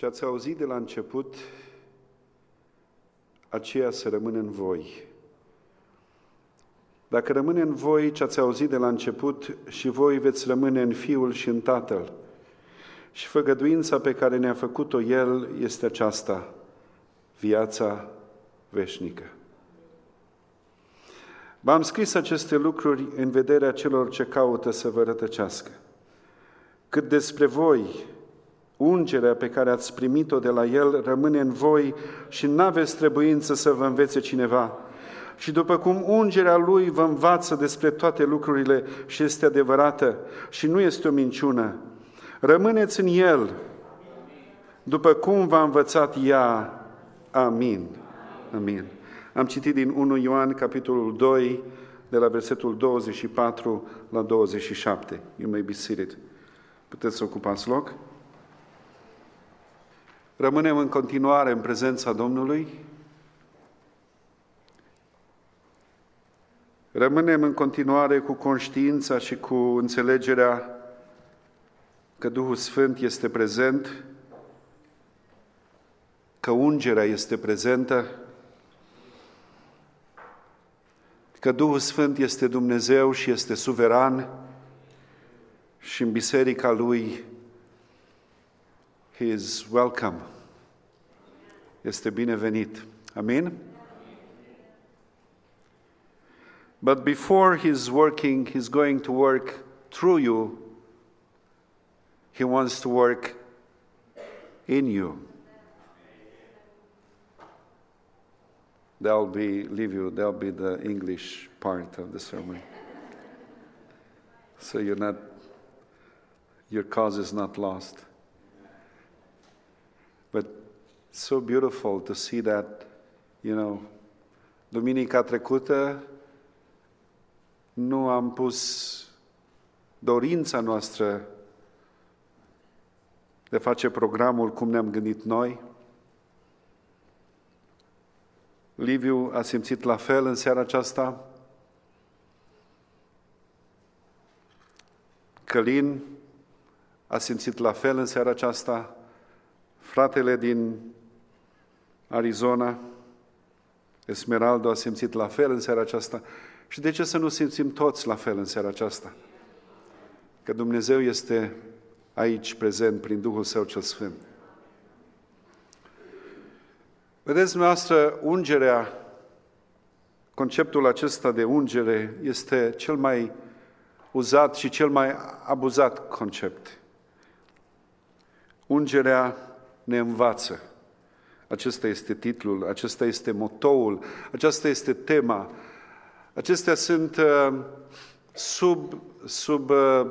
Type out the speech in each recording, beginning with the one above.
Ce ați auzit de la început, aceea să rămână în voi. Dacă rămâne în voi ce ați auzit de la început, și voi veți rămâne în Fiul și în Tatăl. Și făgăduința pe care ne-a făcut-o El este aceasta, viața veșnică. V-am scris aceste lucruri în vederea celor ce caută să vă rătăcească. Cât despre voi, ungerea pe care ați primit-o de la El rămâne în voi și n-aveți trebuință să vă învețe cineva. Și după cum ungerea Lui vă învață despre toate lucrurile și este adevărată și nu este o minciună, rămâneți în El, după cum v-a învățat ea. Amin. Amin. Am citit din 1 Ioan, capitolul 2, de la versetul 24 la 27. You may be seated. Puteți să ocupați loc. Rămânem în continuare în prezența Domnului. Rămânem în continuare cu conștiința și cu înțelegerea că Duhul Sfânt este prezent, că ungerea este prezentă, că Duhul Sfânt este Dumnezeu și este suveran și în biserica Lui He is welcome. Este binevenit. Amin? But before He's working, He's going to work through you. He wants to work in you. That'll be the English part of the sermon. So your cause is not lost. But so beautiful to see that, duminica trecută nu am pus dorința noastră de face programul cum ne-am gândit noi. Liviu a simțit la fel în seara aceasta. Călin a simțit la fel în seara aceasta. Fratele din Arizona, Esmeraldo, a simțit la fel în seara aceasta. Și de ce să nu simțim toți la fel în seara aceasta? Că Dumnezeu este aici prezent prin Duhul Său cel Sfânt. Vedeți dumneavoastră, ungerea, conceptul acesta de ungere este cel mai uzat și cel mai abuzat concept. Ungerea ne învață. Acesta este titlul, acesta este motoul, aceasta este tema. Acestea sunt sub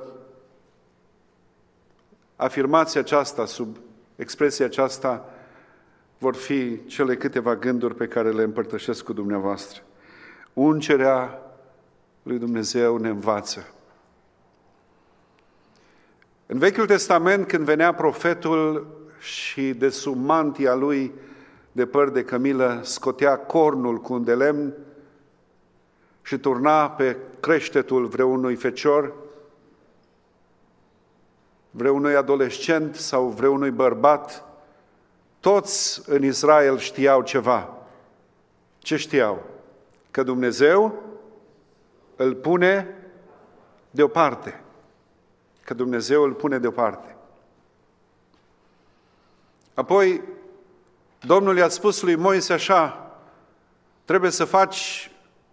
afirmația aceasta, sub expresia aceasta, vor fi cele câteva gânduri pe care le împărtășesc cu dumneavoastră. Ungerea lui Dumnezeu ne învață. În Vechiul Testament, când venea profetul și de sub mantia lui de păr de cămilă scotea cornul cu un de lemn și turna pe creștetul vreunui fecior, vreunui adolescent sau vreunui bărbat, toți în Israel știau ceva. Ce știau? Că Dumnezeu îl pune deoparte. Că Dumnezeu îl pune deoparte. Apoi, Domnul i-a spus lui Moise așa, trebuie să faci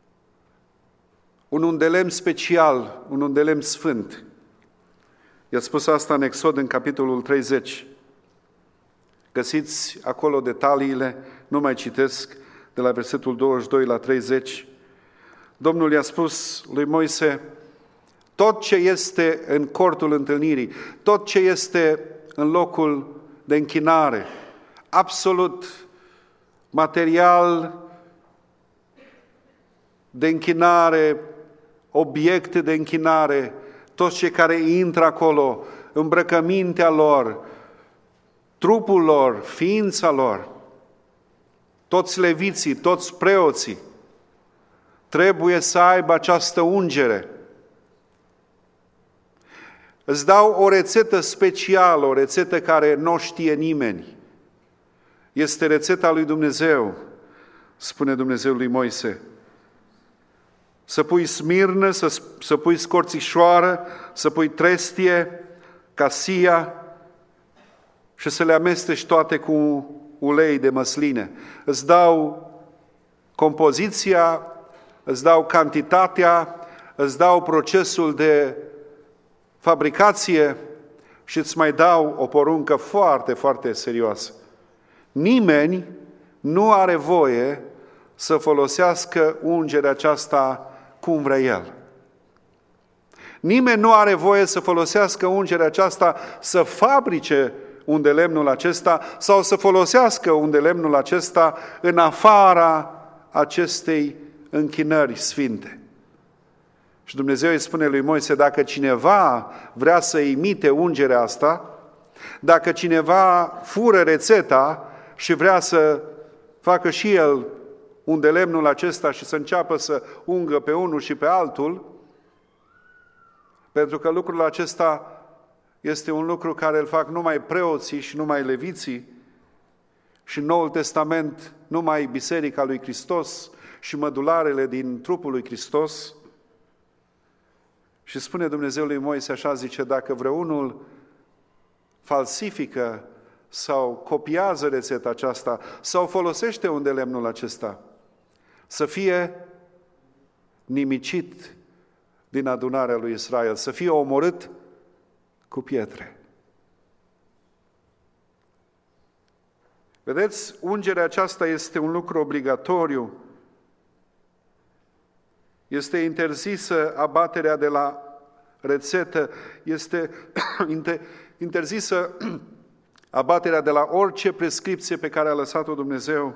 un undelemn special, un undelemn sfânt. I-a spus asta în Exod, în capitolul 30. Găsiți acolo detaliile, nu mai citesc, de la versetul 22 la 30. Domnul i-a spus lui Moise, tot ce este în cortul întâlnirii, tot ce este în locul de închinare, absolut material de închinare, obiecte de închinare, toți cei care intră acolo, îmbrăcămintea lor, trupul lor, ființa lor, toți leviții, toți preoții, trebuie să aibă această ungere. Îți dau o rețetă specială, o rețetă care nu știe nimeni Este rețeta lui Dumnezeu, spune Dumnezeu lui Moise. Să pui smirnă, să pui scorțișoară, să pui trestie, casia și să le amesteci toate cu ulei de măsline. Îți dau compoziția, îți dau cantitatea, îți dau procesul de fabricație și îți mai dau o poruncă foarte, foarte serioasă. Nimeni nu are voie să folosească ungerea aceasta cum vrea el. Nimeni nu are voie să folosească ungerea aceasta să fabrice undelemnul acesta sau să folosească undelemnul acesta în afara acestei închinări sfinte. Și Dumnezeu îi spune lui Moise, dacă cineva vrea să imite ungerea asta, dacă cineva fură rețeta și vrea să facă și el undelemnul acesta și să înceapă să ungă pe unul și pe altul, pentru că lucrul acesta este un lucru care îl fac numai preoții și numai leviții și în Noul Testament numai Biserica lui Hristos și mădularele din trupul lui Hristos. Și spune Dumnezeu lui Moise așa, zice, dacă vreunul falsifică sau copiază rețeta aceasta sau folosește undelemnul acesta, să fie nimicit din adunarea lui Israel, să fie omorât cu pietre. Vedeți, ungerea aceasta este un lucru obligatoriu. Este interzisă abaterea de la rețetă, este interzisă abaterea de la orice prescripție pe care a lăsat-o Dumnezeu.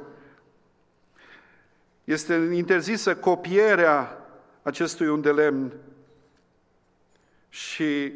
Este interzisă copierea acestui undelemn și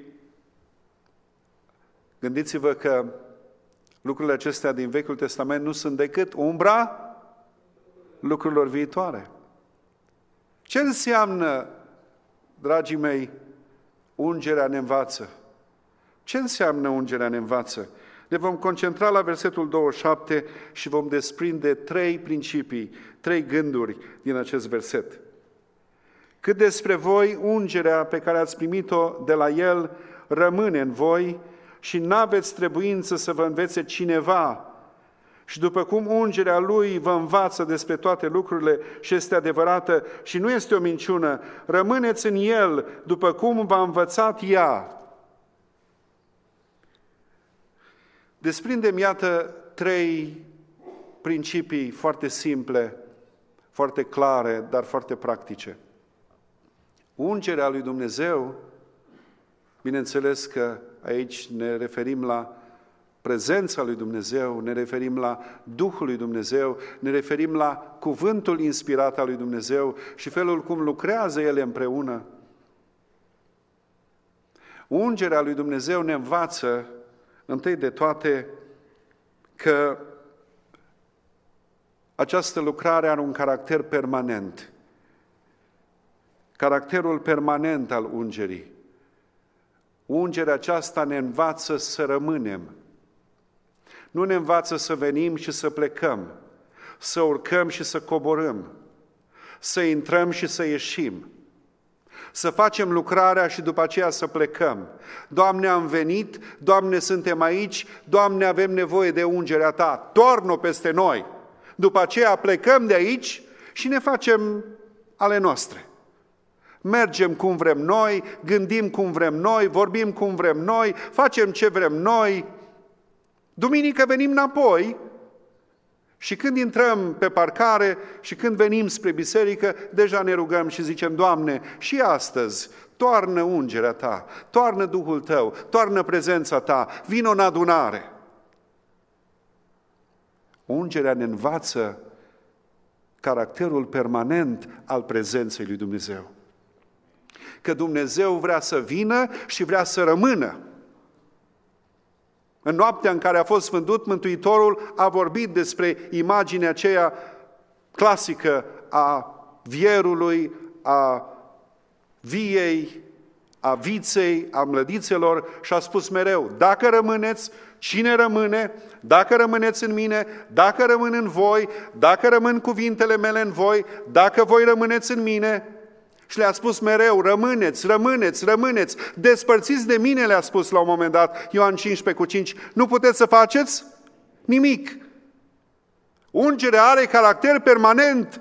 gândiți-vă că lucrurile acestea din Vechiul Testament nu sunt decât umbra lucrurilor viitoare. Ce înseamnă, dragii mei, ungerea ne învață? Ce înseamnă ungerea ne învață? Ne vom concentra la versetul 27 și vom desprinde 3 principii, 3 gânduri din acest verset. Cât despre voi, ungerea pe care ați primit-o de la El rămâne în voi și n-aveți trebuință să vă învețe cineva. Și după cum ungerea Lui vă învață despre toate lucrurile și este adevărată și nu este o minciună, rămâneți în El după cum v-a învățat ea. Desprindem, iată, 3 principii foarte simple, foarte clare, dar foarte practice. Ungerea lui Dumnezeu, bineînțeles că aici ne referim la prezența lui Dumnezeu, ne referim la Duhul lui Dumnezeu, ne referim la cuvântul inspirat al lui Dumnezeu și felul cum lucrează ele împreună. Ungerea lui Dumnezeu ne învață, întâi de toate, că această lucrare are un caracter permanent. Caracterul permanent al ungerii. Ungerea aceasta ne învață să rămânem. Nu ne învață să venim și să plecăm, să urcăm și să coborâm, să intrăm și să ieșim, să facem lucrarea și după aceea să plecăm. Doamne, am venit, Doamne, suntem aici, Doamne, avem nevoie de ungerea Ta, toarnă-o peste noi. După aceea plecăm de aici și ne facem ale noastre. Mergem cum vrem noi, gândim cum vrem noi, vorbim cum vrem noi, facem ce vrem noi. Duminică venim înapoi și când intrăm pe parcare și când venim spre biserică, deja ne rugăm și zicem, Doamne, și astăzi toarnă ungerea Ta, toarnă Duhul Tău, toarnă prezența Ta, vină în adunare. Ungerea ne învață caracterul permanent al prezenței lui Dumnezeu. Că Dumnezeu vrea să vină și vrea să rămână. În noaptea în care a fost vândut, Mântuitorul a vorbit despre imaginea aceea clasică a vierului, a viei, a viței, a mlădițelor și a spus mereu, dacă rămâneți cine rămâne, dacă rămâneți în mine, dacă rămân în voi, dacă rămân cuvintele mele în voi, dacă voi rămâneți în mine. Și le-a spus mereu, rămâneți, rămâneți, rămâneți, despărțiți de mine, le-a spus la un moment dat, Ioan 15:5, nu puteți să faceți nimic. Ungerea are caracter permanent.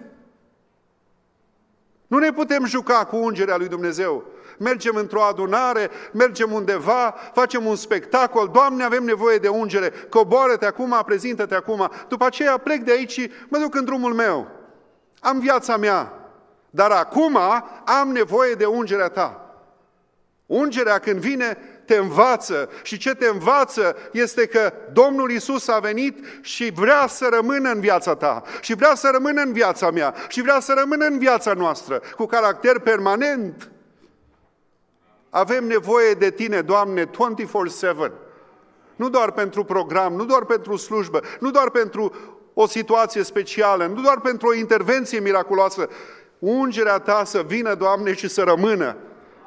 Nu ne putem juca cu ungerea lui Dumnezeu. Mergem într-o adunare, mergem undeva, facem un spectacol, Doamne, avem nevoie de ungere, coboară-te acum, prezintă-te acum. După aceea plec de aici și mă duc în drumul meu. Am viața mea, dar acum am nevoie de ungerea ta. Ungerea când vine te învață și ce te învață este că Domnul Iisus a venit și vrea să rămână în viața ta și vrea să rămână în viața mea și vrea să rămână în viața noastră cu caracter permanent. Avem nevoie de tine, Doamne, 24/7. Nu doar pentru program, nu doar pentru slujbă, nu doar pentru o situație specială, nu doar pentru o intervenție miraculoasă. Ungerea ta să vină, Doamne, și să rămână.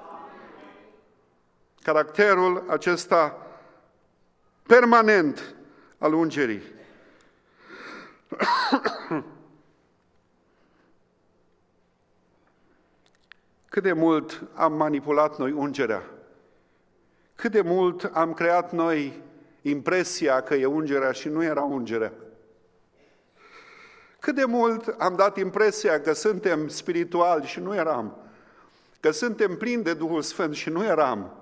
Caracterul acesta permanent al ungerii. Cât de mult am manipulat noi ungerea? Cât de mult am creat noi impresia că e ungerea și nu era ungerea? Cât de mult am dat impresia că suntem spirituali și nu eram? Că suntem plini de Duhul Sfânt și nu eram?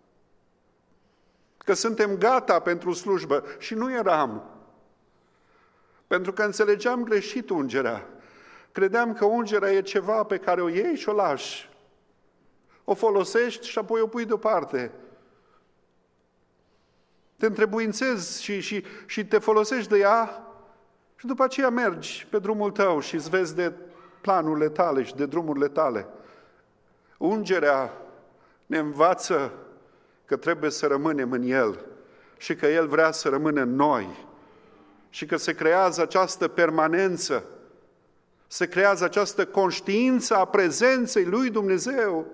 Că suntem gata pentru slujbă și nu eram? Pentru că înțelegeam greșit ungerea. Credeam că ungerea e ceva pe care o iei și o lași. O folosești și apoi o pui deoparte. Te întrebuințezi și te folosești de ea și după aceea mergi pe drumul tău și îți vezi de planurile tale și de drumurile tale. Ungerea ne învață că trebuie să rămânem în El și că El vrea să rămână în noi și că se creează această permanență, se creează această conștiință a prezenței lui Dumnezeu.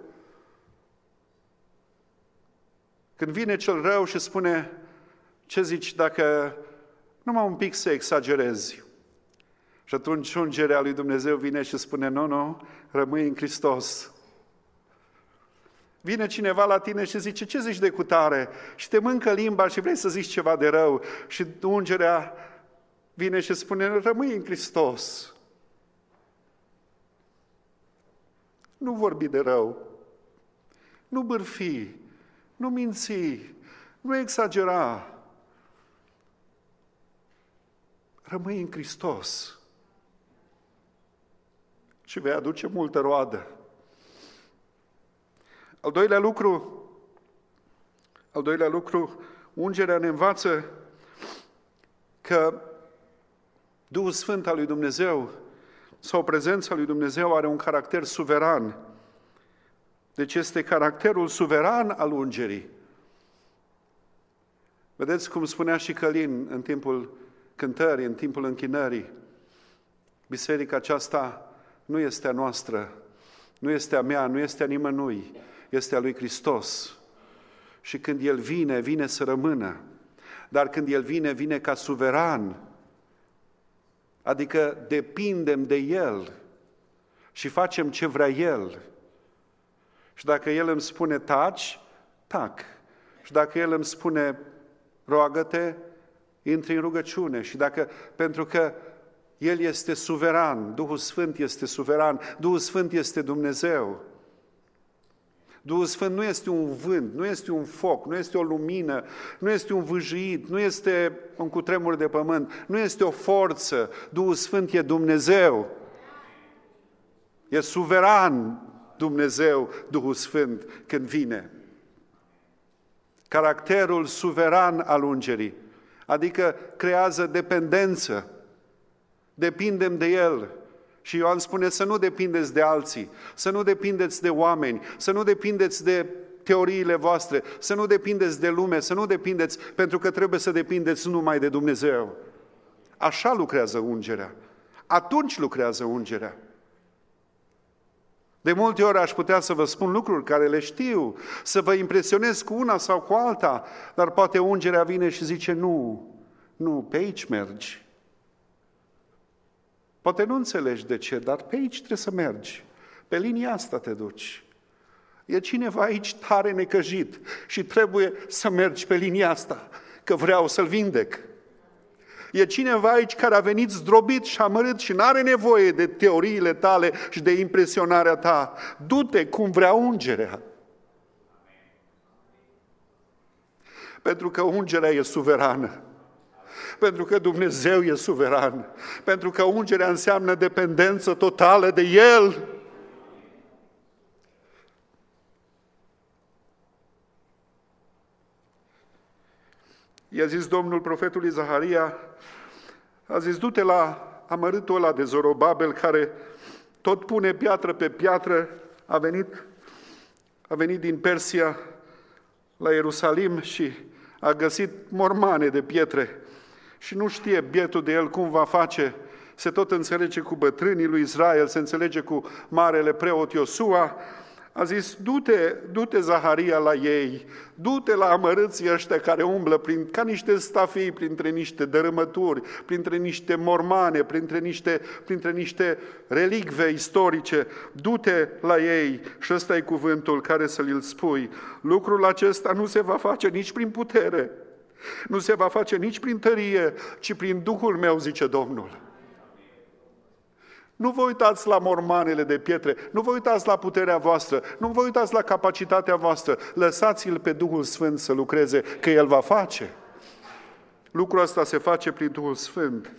Când vine cel rău și spune, ce zici dacă numai un pic să exagerezi? Și atunci ungerea lui Dumnezeu vine și spune, nu, rămâi în Hristos. Vine cineva la tine și zice, ce zici de cutare? Și te mâncă limba și vrei să zici ceva de rău. Și ungerea vine și spune, rămâi în Hristos. Nu vorbi de rău, nu bârfi, nu minți, nu exagera. Rămâi în Hristos și vei aduce multă roadă. Al doilea lucru, ungerea ne învață că Duhul Sfânt al lui Dumnezeu sau prezența lui Dumnezeu are un caracter suveran. Deci este caracterul suveran al ungerii. Vedeți cum spunea și Călin în timpul cântării, în timpul închinării. Biserica aceasta nu este a noastră, nu este a mea, nu este a nimănui, este a lui Hristos. Și când El vine, vine să rămână. Dar când El vine, vine ca suveran. Adică depindem de El și facem ce vrea El. Și dacă El îmi spune taci, tac. Și dacă El îmi spune roagă-te, intri în rugăciune. Și pentru că El este suveran, Duhul Sfânt este suveran, Duhul Sfânt este Dumnezeu. Duhul Sfânt nu este un vânt, nu este un foc, nu este o lumină, nu este un vâjit, nu este un cutremur de pământ, nu este o forță. Duhul Sfânt e Dumnezeu. E suveran Dumnezeu, Duhul Sfânt, când vine. Caracterul suveran al ungerii, adică creează dependență. Depindem de El. Și Ioan spune să nu depindeți de alții, să nu depindeți de oameni, să nu depindeți de teoriile voastre, să nu depindeți de lume, să nu depindeți, pentru că trebuie să depindeți numai de Dumnezeu. Așa lucrează ungerea. Atunci lucrează ungerea. De multe ori aș putea să vă spun lucruri care le știu, să vă impresionez cu una sau cu alta, dar poate ungerea vine și zice nu, pe aici mergi. Poate nu înțelegi de ce, dar pe aici trebuie să mergi. Pe linia asta te duci. E cineva aici tare necăjit și trebuie să mergi pe linia asta, că vreau să-l vindec. E cineva aici care a venit zdrobit și amărât și nu are nevoie de teoriile tale și de impresionarea ta. Du-te cum vrea ungerea. Pentru că ungerea e suverană. Pentru că Dumnezeu e suveran. Pentru că ungerea înseamnă dependență totală de El. I-a zis Domnul profetului Zaharia, a zis, du-te la amărâtul ăla de Zorobabel care tot pune piatră pe piatră, a venit din Persia la Ierusalim și a găsit mormane de pietre și nu știe bietul de el cum va face, se tot înțelege cu bătrânii lui Israel, se înțelege cu marele preot Iosua. A zis, du-te Zaharia la ei, du-te la amărâții ăștia care umblă ca niște stafii, printre niște dărâmături, printre niște mormane, printre niște relicve istorice, du-te la ei și ăsta e cuvântul care să-l spui. Lucrul acesta nu se va face nici prin putere, nu se va face nici prin tărie, ci prin Duhul meu, zice Domnul. Nu vă uitați la mormanele de pietre, nu vă uitați la puterea voastră, nu vă uitați la capacitatea voastră, lăsați-L pe Duhul Sfânt să lucreze, că El va face. Lucrul ăsta se face prin Duhul Sfânt.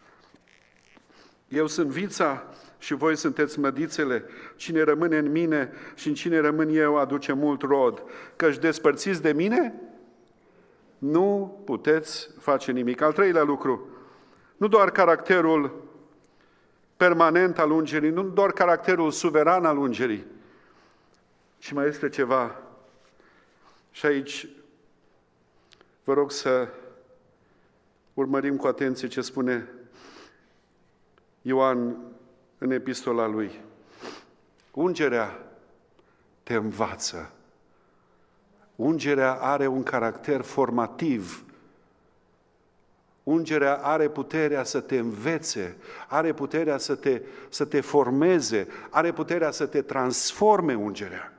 Eu sunt vița și voi sunteți mădițele. Cine rămâne în mine și în cine rămân eu aduce mult rod. Căci despărțiți de mine, nu puteți face nimic. Al treilea lucru, nu doar caracterul permanent al ungerii, nu doar caracterul suveran al ungerii, ci mai este ceva. Și aici vă rog să urmărim cu atenție ce spune Ioan în epistola lui. Ungerea te învață. Ungerea are un caracter formativ. Ungerea are puterea să te învețe, are puterea să te formeze, are puterea să te transforme ungerea.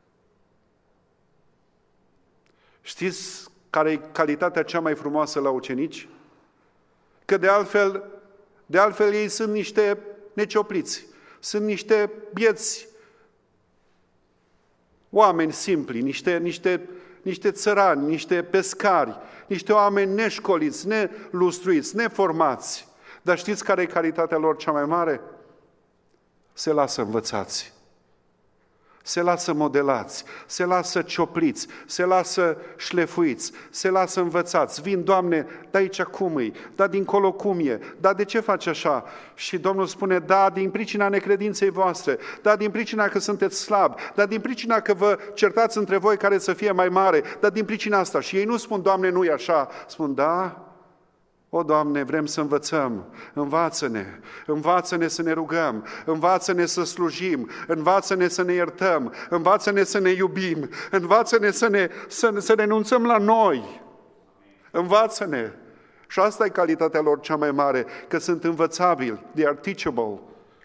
Știți care e calitatea cea mai frumoasă la ucenici? Că de altfel ei sunt niște neciopliți, sunt niște bieți oameni simpli, niște țărani, niște pescari, niște oameni neșcoliți, nelustruiți, neformați. Dar știți care e calitatea lor cea mai mare? Se lasă învățați, se lasă modelați, se lasă ciopliți, se lasă șlefuiți, se lasă învățați. Vin, Doamne, da aici cum e, da dincolo cum e, da de ce faci așa? Și Domnul spune, da din pricina necredinței voastre, da din pricina că sunteți slabi, da din pricina că vă certați între voi care să fie mai mare, da din pricina asta. Și ei nu spun, Doamne, nu e așa, spun, da, o, Doamne, vrem să învățăm, învață-ne să ne rugăm, învață-ne să slujim, învață-ne să ne iertăm, învață-ne să ne iubim, învață-ne să renunțăm la noi, învață-ne. Și asta e calitatea lor cea mai mare, că sunt învățabili, they are teachable.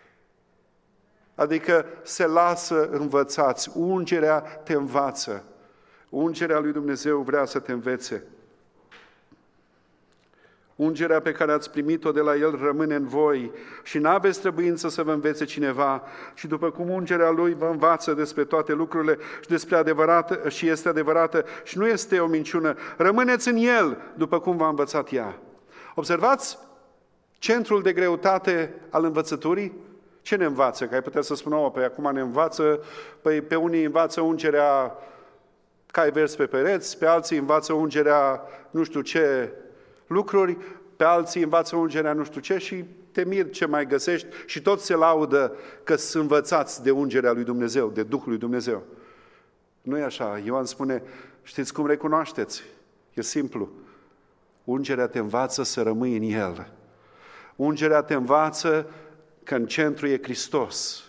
Adică se lasă învățați, ungerea te învață, ungerea lui Dumnezeu vrea să te învețe. Ungerea pe care ați primit-o de la El rămâne în voi și n-aveți trebuință să vă învețe cineva. Și după cum ungerea Lui vă învață despre toate lucrurile și este adevărată și nu este o minciună, rămâneți în El după cum v-a învățat ea. Observați centrul de greutate al învățăturii? Ce ne învață? Că ai putea să spună, păi acum ne învață, păi pe unii învață ungerea cai vers pe pereți, pe alții învață ungerea nu știu ce lucruri, pe alții învață ungerea nu știu ce și te miri ce mai găsești și toți se laudă că sunt învățați de ungerea lui Dumnezeu, de Duhul lui Dumnezeu. Nu e așa. Ioan spune, știți cum recunoașteți? E simplu. Ungerea te învață să rămâi în El. Ungerea te învață că în centru e Hristos.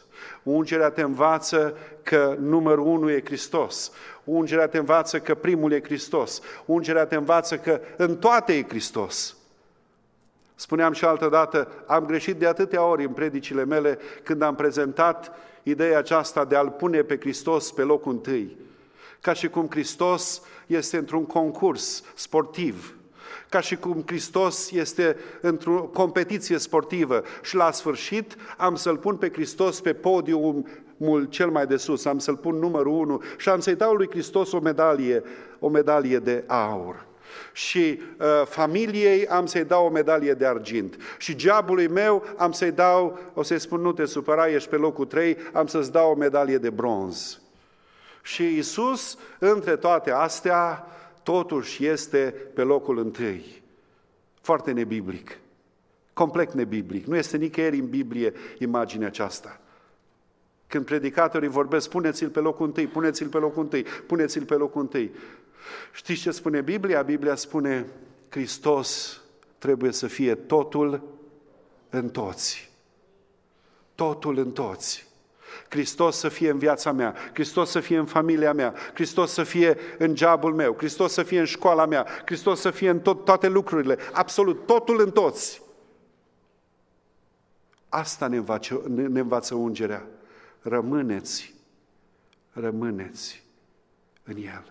Ungerea te învață că numărul 1 e Hristos. Ungerea te învață că primul e Hristos. Ungerea te învață că în toate e Hristos. Spuneam și altădată, am greșit de atâtea ori în predicile mele când am prezentat ideea aceasta de a-L pune pe Hristos pe locul întâi. Ca și cum Hristos este într-un concurs sportiv, ca și cum Hristos este într-o competiție sportivă și la sfârșit am să-L pun pe Hristos pe podiumul cel mai de sus, am să-L pun numărul 1 și am să-i dau lui Hristos o medalie de aur. Și familiei am să-i dau o medalie de argint. Și geabului meu am să-i dau, o să-i spun, nu te supăra, ești pe locul 3, am să-ți dau o medalie de bronz. Și Iisus, între toate astea, totuși este pe locul întâi. Foarte nebiblic, complet nebiblic. Nu este nicăieri în Biblie imaginea aceasta. Când predicatorii vorbesc, puneți-l pe locul întâi, puneți-l pe locul întâi, puneți-l pe locul întâi. Știți ce spune Biblia? Biblia spune, Hristos trebuie să fie totul în toți. Totul în toți. Hristos să fie în viața mea, Hristos să fie în familia mea, Hristos să fie în jobul meu, Hristos să fie în școala mea, Hristos să fie în toate lucrurile, absolut totul în toți. Asta ne învață ungerea. Rămâneți în El.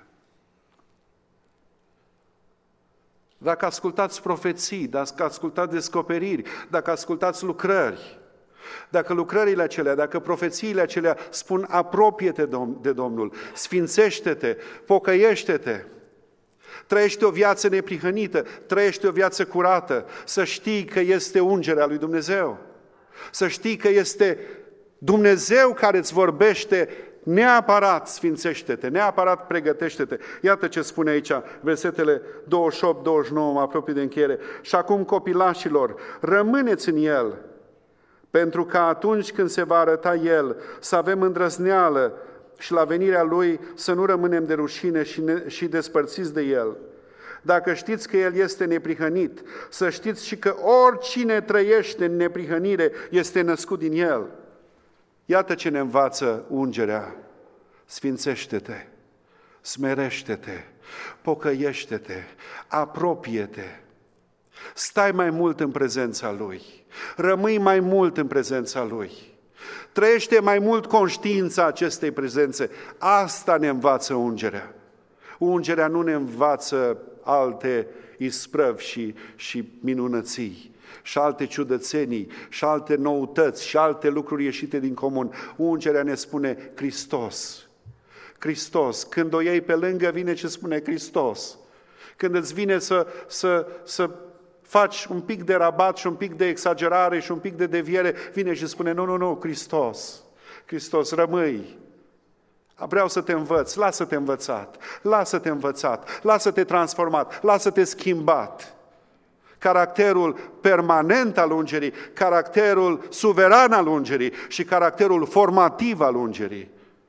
Dacă ascultați profeții, dacă ascultați descoperiri, dacă ascultați lucrări, dacă lucrările acelea, dacă profețiile acelea spun apropie-te de Domnul, sfințește-te, pocăiește-te, trăiește o viață neprihănită, trăiește o viață curată, să știi că este ungerea lui Dumnezeu, să știi că este Dumnezeu care îți vorbește, neapărat sfințește-te, neapărat pregătește-te. Iată ce spune aici, versetele 28-29, mă apropii de încheiere. Și acum, copilașilor, rămâneți în El, pentru că atunci când se va arăta El, să avem îndrăzneală și la venirea Lui să nu rămânem de rușine și despărțiți de El. Dacă știți că El este neprihănit, să știți și că oricine trăiește în neprihănire este născut din El. Iată ce ne învață ungerea. Sfințește-te, smerește-te, pocăiește-te, apropie-te, stai mai mult în prezența Lui, rămâi mai mult în prezența Lui, trăiește mai mult conștiința acestei prezențe. Asta ne învață ungerea. Ungerea nu ne învață alte isprăvi și minunății, și alte ciudățenii, și alte noutăți, și alte lucruri ieșite din comun. Ungerea ne spune Hristos. Hristos. Când o iei pe lângă, vine ce spune Hristos. Când îți vine să faci un pic de rabat și un pic de exagerare și un pic de deviere, vine și spune, nu, Hristos. Hristos, rămâi. Vreau să te învăț, lasă-te învățat, lasă-te învățat, lasă-te transformat, lasă-te schimbat. Caracterul permanent al ungerii, caracterul suveran al ungerii și caracterul formativ al ungerii.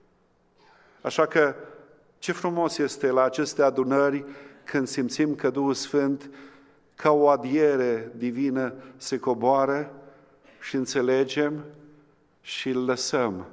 Așa că ce frumos este la aceste adunări când simțim că Duhul Sfânt ca o adiere divină se coboară și înțelegem și îl lăsăm.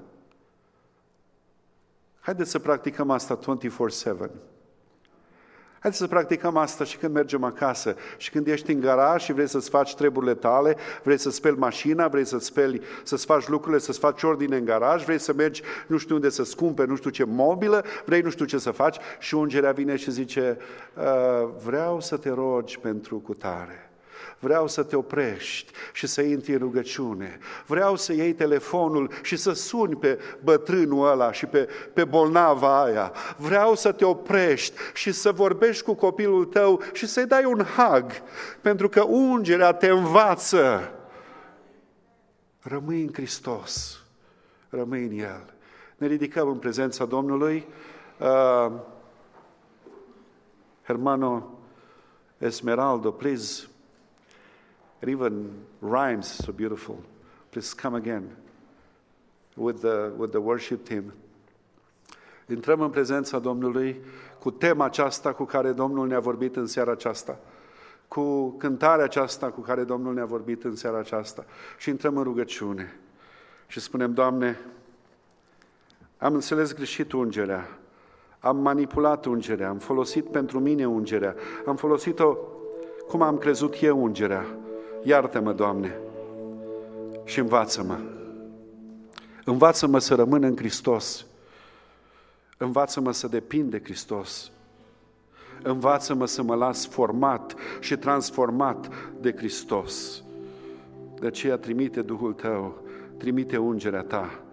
Haideți să practicăm asta 24/7. Haideți să practicăm asta și când mergem acasă și când ești în garaj și vrei să-ți faci treburile tale, vrei să speli mașina, vrei să-ți faci lucrurile, să-ți faci ordine în garaj, vrei să mergi nu știu unde să-ți cumperi nu știu ce mobilă, vrei nu știu ce să faci și ungerea vine și zice, vreau să te rogi pentru cutare. Vreau să te oprești și să intri în rugăciune. Vreau să iei telefonul și să suni pe bătrânul ăla și pe bolnava aia. Vreau să te oprești și să vorbești cu copilul tău și să-i dai un hug, pentru că ungerea te învață. Rămâi în Hristos, rămâi în El. Ne ridicăm în prezența Domnului. Hermano Esmeraldo, please. It even rhymes so beautiful. Please come again with the worship team. Intrăm în prezența Domnului cu tema aceasta cu care Domnul ne-a vorbit în seara aceasta, cu cântarea aceasta cu care Domnul ne-a vorbit în seara aceasta și intrăm în rugăciune și spunem, Doamne, Am înțeles greșit ungerea, am manipulat ungerea, am folosit pentru mine ungerea, am folosit-o cum am crezut eu ungerea. Iartă-mă, Doamne, și învață-mă. Învață-mă să rămân în Hristos. Învață-mă să depind de Hristos. Învață-mă să mă las format și transformat de Hristos. De aceea trimite Duhul Tău, trimite ungerea Ta